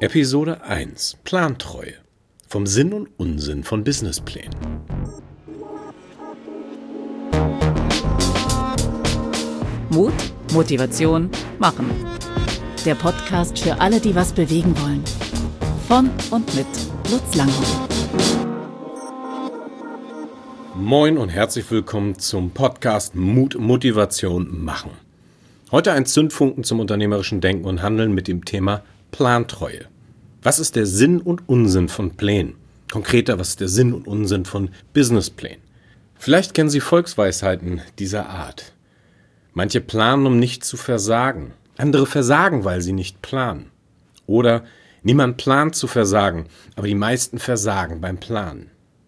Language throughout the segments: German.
Episode 1: Plantreue. Vom Sinn und Unsinn von Businessplänen. Mut, Motivation, Machen. Der Podcast für alle, die was bewegen wollen. Von und mit Lutz Langhoff. Moin und herzlich willkommen zum Podcast Mut, Motivation, Machen. Heute ein Zündfunken zum unternehmerischen Denken und Handeln mit dem Thema Plantreue. Was ist der Sinn und Unsinn von Plänen? Konkreter, was ist der Sinn und Unsinn von Businessplänen? Vielleicht kennen Sie Volksweisheiten dieser Art. Manche planen, um nicht zu versagen. Andere versagen, weil sie nicht planen. Oder niemand plant zu versagen, aber die meisten versagen beim Planen.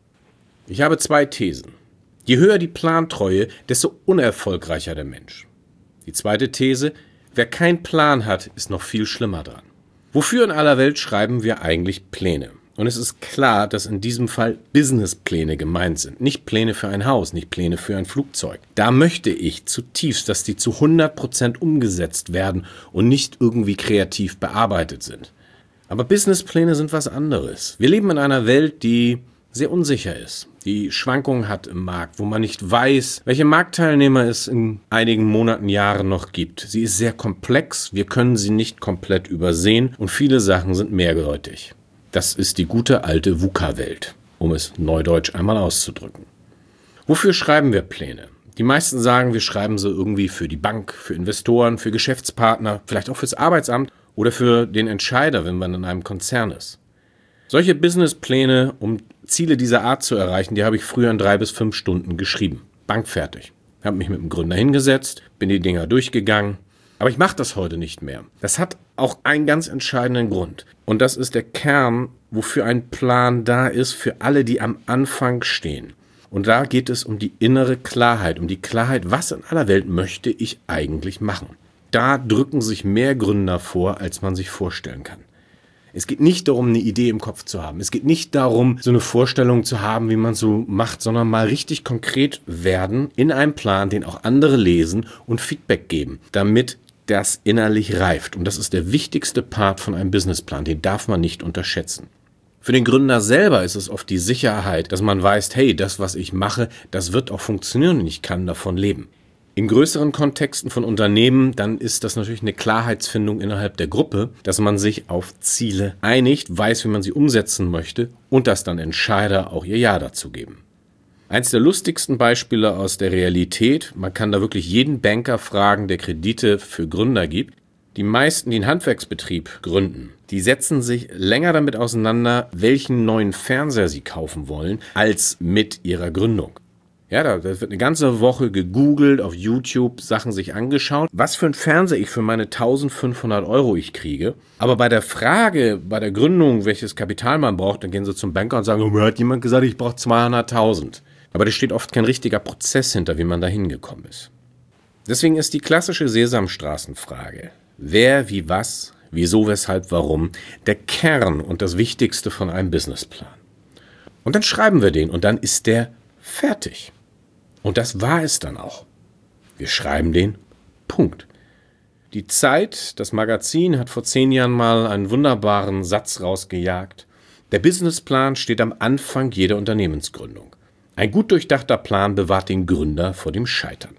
Ich habe 2 Thesen. Je höher die Plantreue, desto unerfolgreicher der Mensch. Die zweite These: Wer keinen Plan hat, ist noch viel schlimmer dran. Wofür in aller Welt schreiben wir eigentlich Pläne? Und es ist klar, dass in diesem Fall Businesspläne gemeint sind. Nicht Pläne für ein Haus, nicht Pläne für ein Flugzeug. Da möchte ich zutiefst, dass die zu 100% umgesetzt werden und nicht irgendwie kreativ bearbeitet sind. Aber Businesspläne sind was anderes. Wir leben in einer Welt, die sehr unsicher ist, die Schwankungen hat im Markt, wo man nicht weiß, welche Marktteilnehmer es in einigen Monaten, Jahren noch gibt. Sie ist sehr komplex, wir können sie nicht komplett übersehen und viele Sachen sind mehrdeutig. Das ist die gute alte VUCA-Welt, um es neudeutsch einmal auszudrücken. Wofür schreiben wir Pläne? Die meisten sagen, wir schreiben sie irgendwie für die Bank, für Investoren, für Geschäftspartner, vielleicht auch fürs Arbeitsamt oder für den Entscheider, wenn man in einem Konzern ist. Solche Businesspläne, um Ziele dieser Art zu erreichen, die habe ich früher in 3 bis 5 Stunden geschrieben. Bankfertig. Ich habe mich mit dem Gründer hingesetzt, bin die Dinger durchgegangen. Aber ich mache das heute nicht mehr. Das hat auch einen ganz entscheidenden Grund. Und das ist der Kern, wofür ein Plan da ist, für alle, die am Anfang stehen. Und da geht es um die innere Klarheit, um die Klarheit, was in aller Welt möchte ich eigentlich machen. Da drücken sich mehr Gründer vor, als man sich vorstellen kann. Es geht nicht darum, eine Idee im Kopf zu haben. Es geht nicht darum, so eine Vorstellung zu haben, wie man so macht, sondern mal richtig konkret werden in einem Plan, den auch andere lesen und Feedback geben, damit das innerlich reift. Und das ist der wichtigste Part von einem Businessplan. Den darf man nicht unterschätzen. Für den Gründer selber ist es oft die Sicherheit, dass man weiß, hey, das, was ich mache, das wird auch funktionieren und ich kann davon leben. In größeren Kontexten von Unternehmen, dann ist das natürlich eine Klarheitsfindung innerhalb der Gruppe, dass man sich auf Ziele einigt, weiß, wie man sie umsetzen möchte und dass dann Entscheider auch ihr Ja dazu geben. Eins der lustigsten Beispiele aus der Realität, man kann da wirklich jeden Banker fragen, der Kredite für Gründer gibt. Die meisten, die einen Handwerksbetrieb gründen, die setzen sich länger damit auseinander, welchen neuen Fernseher sie kaufen wollen, als mit ihrer Gründung. Ja, da wird eine ganze Woche gegoogelt, auf YouTube Sachen sich angeschaut, was für ein Fernseher ich für meine 1.500 € ich kriege. Aber bei der Frage, bei der Gründung, welches Kapital man braucht, dann gehen sie zum Banker und sagen, mir hat jemand gesagt, ich brauche 200.000. Aber da steht oft kein richtiger Prozess hinter, wie man da hingekommen ist. Deswegen ist die klassische Sesamstraßenfrage, wer, wie, was, wieso, weshalb, warum, der Kern und das Wichtigste von einem Businessplan. Und dann schreiben wir den und dann ist der fertig. Und das war es dann auch. Wir schreiben den, Punkt. Die Zeit, das Magazin, hat vor 10 Jahren mal einen wunderbaren Satz rausgejagt. Der Businessplan steht am Anfang jeder Unternehmensgründung. Ein gut durchdachter Plan bewahrt den Gründer vor dem Scheitern.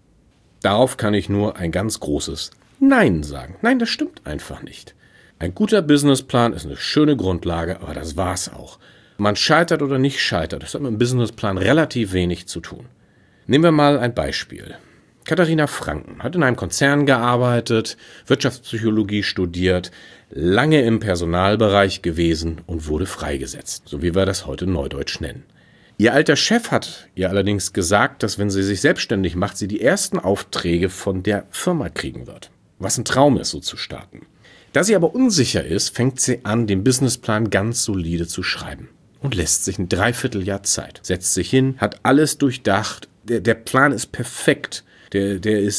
Darauf kann ich nur ein ganz großes Nein sagen. Nein, das stimmt einfach nicht. Ein guter Businessplan ist eine schöne Grundlage, aber das war's auch. Man scheitert oder nicht scheitert, das hat mit dem Businessplan relativ wenig zu tun. Nehmen wir mal ein Beispiel. Katharina Franken hat in einem Konzern gearbeitet, Wirtschaftspsychologie studiert, lange im Personalbereich gewesen und wurde freigesetzt, so wie wir das heute neudeutsch nennen. Ihr alter Chef hat ihr allerdings gesagt, dass wenn sie sich selbstständig macht, sie die ersten Aufträge von der Firma kriegen wird. Was ein Traum ist, so zu starten. Da sie aber unsicher ist, fängt sie an, den Businessplan ganz solide zu schreiben. Und lässt sich ein Dreivierteljahr Zeit. Setzt sich hin, hat alles durchdacht. Der Plan ist perfekt. Der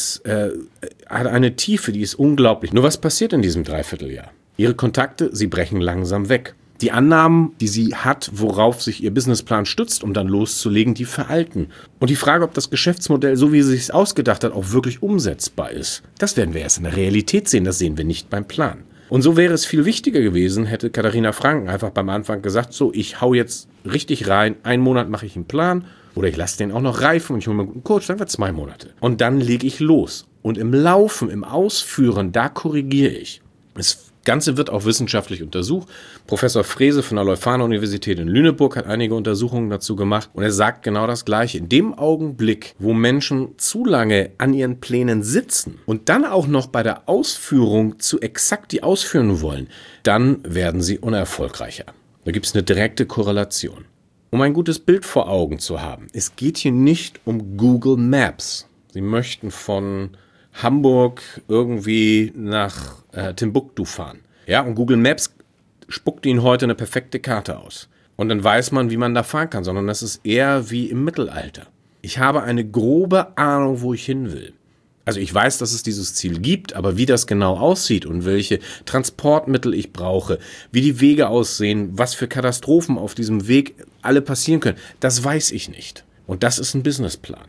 hat eine Tiefe, die ist unglaublich. Nur was passiert in diesem Dreivierteljahr? Ihre Kontakte, sie brechen langsam weg. Die Annahmen, die sie hat, worauf sich ihr Businessplan stützt, um dann loszulegen, die veralten. Und die Frage, ob das Geschäftsmodell, so wie sie es ausgedacht hat, auch wirklich umsetzbar ist, das werden wir erst in der Realität sehen. Das sehen wir nicht beim Plan. Und so wäre es viel wichtiger gewesen, hätte Katharina Franken einfach beim Anfang gesagt, so, ich hau jetzt richtig rein, 1 Monat mache ich einen Plan oder ich lasse den auch noch reifen und ich hole mir einen guten Coach, dann wird 2 Monate. Und dann lege ich los. Und im Laufen, im Ausführen, da korrigiere ich. Das Ganze wird auch wissenschaftlich untersucht. Professor Frese von der Leuphana-Universität in Lüneburg hat einige Untersuchungen dazu gemacht und er sagt genau das Gleiche. In dem Augenblick, wo Menschen zu lange an ihren Plänen sitzen und dann auch noch bei der Ausführung zu exakt die ausführen wollen, dann werden sie unerfolgreicher. Da gibt es eine direkte Korrelation. Um ein gutes Bild vor Augen zu haben, es geht hier nicht um Google Maps. Sie möchten von Hamburg irgendwie nach Timbuktu fahren. Ja, und Google Maps spuckt Ihnen heute eine perfekte Karte aus. Und dann weiß man, wie man da fahren kann, sondern das ist eher wie im Mittelalter. Ich habe eine grobe Ahnung, wo ich hin will. Also ich weiß, dass es dieses Ziel gibt, aber wie das genau aussieht und welche Transportmittel ich brauche, wie die Wege aussehen, was für Katastrophen auf diesem Weg alle passieren können, das weiß ich nicht. Und das ist ein Businessplan.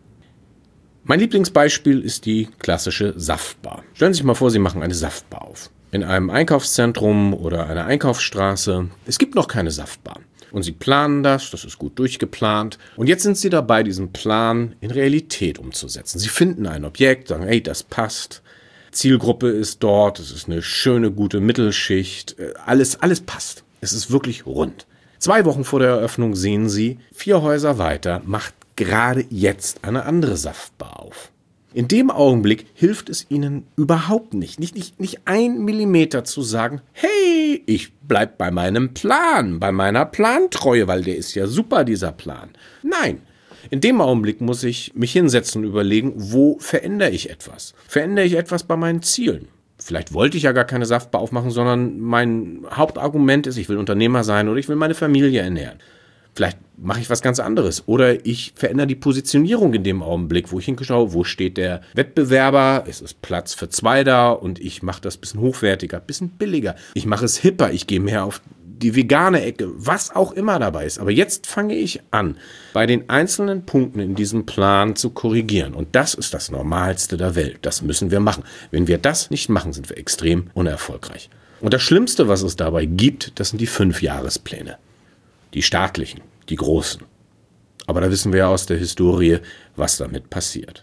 Mein Lieblingsbeispiel ist die klassische Saftbar. Stellen Sie sich mal vor, Sie machen eine Saftbar auf. In einem Einkaufszentrum oder einer Einkaufsstraße. Es gibt noch keine Saftbar. Und Sie planen das ist gut durchgeplant. Und jetzt sind Sie dabei, diesen Plan in Realität umzusetzen. Sie finden ein Objekt, sagen, hey, das passt. Zielgruppe ist dort, es ist eine schöne, gute Mittelschicht. Alles passt. Es ist wirklich rund. 2 Wochen vor der Eröffnung sehen Sie, 4 Häuser weiter macht gerade jetzt eine andere Saftbar auf. In dem Augenblick hilft es Ihnen überhaupt nicht 1 Millimeter zu sagen, hey, ich bleib bei meinem Plan, bei meiner Plantreue, weil der ist ja super, dieser Plan. Nein, in dem Augenblick muss ich mich hinsetzen und überlegen, wo verändere ich etwas? Verändere ich etwas bei meinen Zielen? Vielleicht wollte ich ja gar keine Saftbar aufmachen, sondern mein Hauptargument ist, ich will Unternehmer sein oder ich will meine Familie ernähren. Vielleicht mache ich was ganz anderes oder ich verändere die Positionierung in dem Augenblick, wo ich hinschaue, wo steht der Wettbewerber, es ist Platz für 2 da und ich mache das ein bisschen hochwertiger, ein bisschen billiger. Ich mache es hipper, ich gehe mehr auf die vegane Ecke, was auch immer dabei ist. Aber jetzt fange ich an, bei den einzelnen Punkten in diesem Plan zu korrigieren. Und das ist das Normalste der Welt. Das müssen wir machen. Wenn wir das nicht machen, sind wir extrem unerfolgreich. Und das Schlimmste, was es dabei gibt, das sind die 5-Jahrespläne. Die staatlichen, die großen. Aber da wissen wir ja aus der Historie, was damit passiert.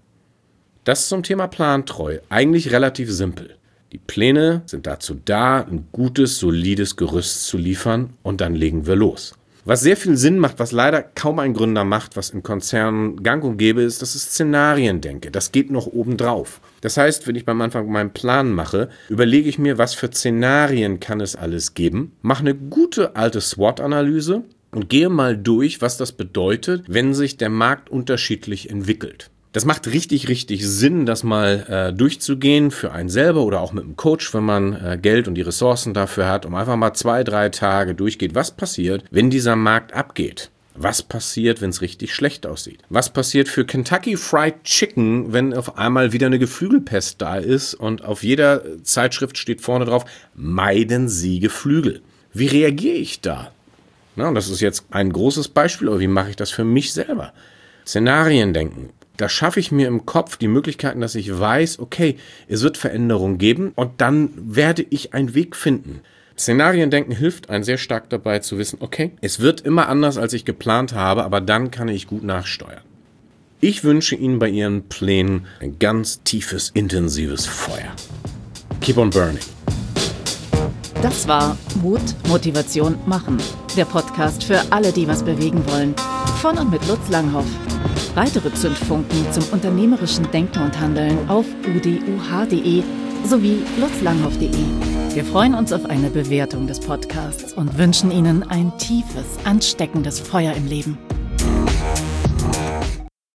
Das zum Thema Plantreu. Eigentlich relativ simpel. Die Pläne sind dazu da, ein gutes, solides Gerüst zu liefern und dann legen wir los. Was sehr viel Sinn macht, was leider kaum ein Gründer macht, was in Konzernen gang und gäbe ist, dass ich Szenarien denke. Das geht noch obendrauf. Das heißt, wenn ich beim Anfang meinen Plan mache, überlege ich mir, was für Szenarien kann es alles geben, mache eine gute alte SWOT-Analyse und gehe mal durch, was das bedeutet, wenn sich der Markt unterschiedlich entwickelt. Das macht richtig Sinn, das mal durchzugehen für einen selber oder auch mit einem Coach, wenn man Geld und die Ressourcen dafür hat, um einfach mal 2-3 Tage durchgeht. Was passiert, wenn dieser Markt abgeht? Was passiert, wenn es richtig schlecht aussieht? Was passiert für Kentucky Fried Chicken, wenn auf einmal wieder eine Geflügelpest da ist und auf jeder Zeitschrift steht vorne drauf, meiden Sie Geflügel? Wie reagiere ich da? Na, das ist jetzt ein großes Beispiel, aber wie mache ich das für mich selber? Szenarien denken. Da schaffe ich mir im Kopf die Möglichkeiten, dass ich weiß, okay, es wird Veränderungen geben und dann werde ich einen Weg finden. Szenariendenken hilft einem sehr stark dabei zu wissen, okay, es wird immer anders, als ich geplant habe, aber dann kann ich gut nachsteuern. Ich wünsche Ihnen bei Ihren Plänen ein ganz tiefes, intensives Feuer. Keep on burning. Das war Mut, Motivation, Machen. Der Podcast für alle, die was bewegen wollen. Von und mit Lutz Langhoff. Weitere Zündfunken zum unternehmerischen Denken und Handeln auf uduh.de sowie lutzlanghoff.de. Wir freuen uns auf eine Bewertung des Podcasts und wünschen Ihnen ein tiefes, ansteckendes Feuer im Leben.